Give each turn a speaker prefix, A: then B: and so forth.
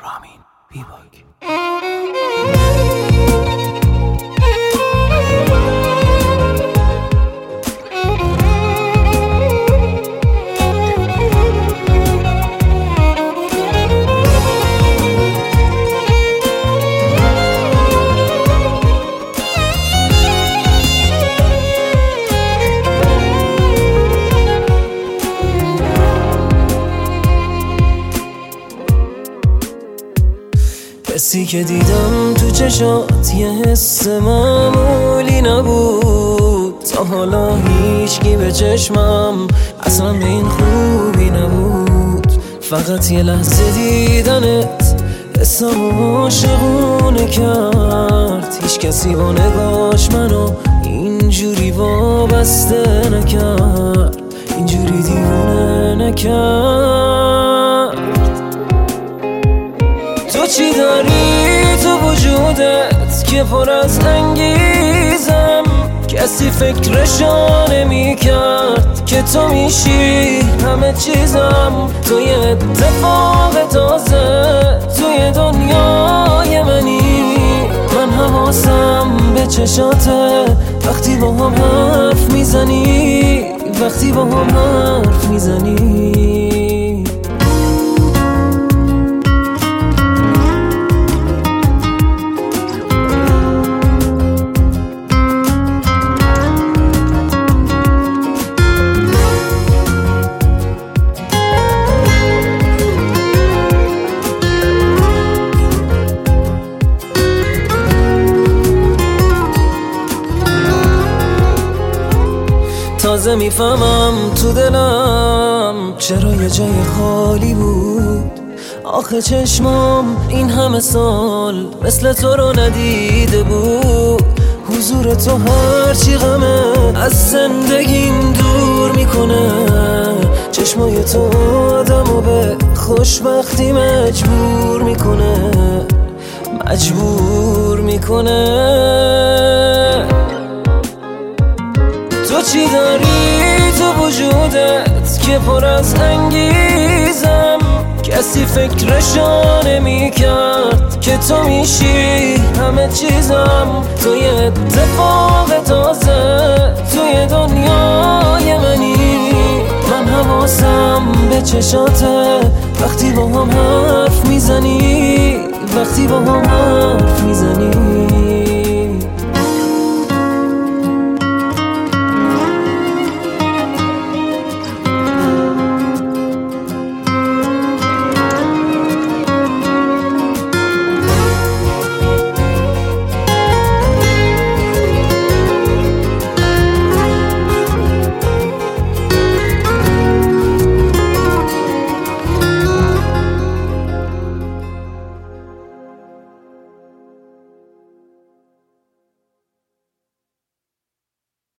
A: رامین بیباک.
B: حسی که دیدم تو چشات یه حس معمولی نبود، تا حالا هیچکی به چشمم اصلا به این خوبی نبود. فقط یه لحظه دیدنت حسم عاشقونه کرد، هیچ کسی با نگاش منو اینجوری وابسته نکرد، اینجوری دیوونه نکرد. تو چی داری تو وجودت که پر از انگیزم، کسی فکرشو نمی کرد که تو میشی همه چیزم. تو یه اتفاق تازه توی دنیای منی، من حواسم به چشاته وقتی با هم حرف میزنی، وقتی با هم حرف میزنی. تازه میفهمم تو دلم چرا یه جای خالی بود. آخه چشمام این همه سال مثل تو رو ندیده بود. حضور تو هرچی غمه از زندگیم دور میکنه، چشمای تو آدمو به خوشبختی مجبور میکنه، مجبور میکنه. تو چی داری تو وجودت که پر از انگیزم، کسی فکرشو نمی کرد که تو میشی همه چیزم. تو یه اتفاق تازه توی دنیای منی، من حواسم به چشاته وقتی با هم حرف میزنی، وقتی با هم حرف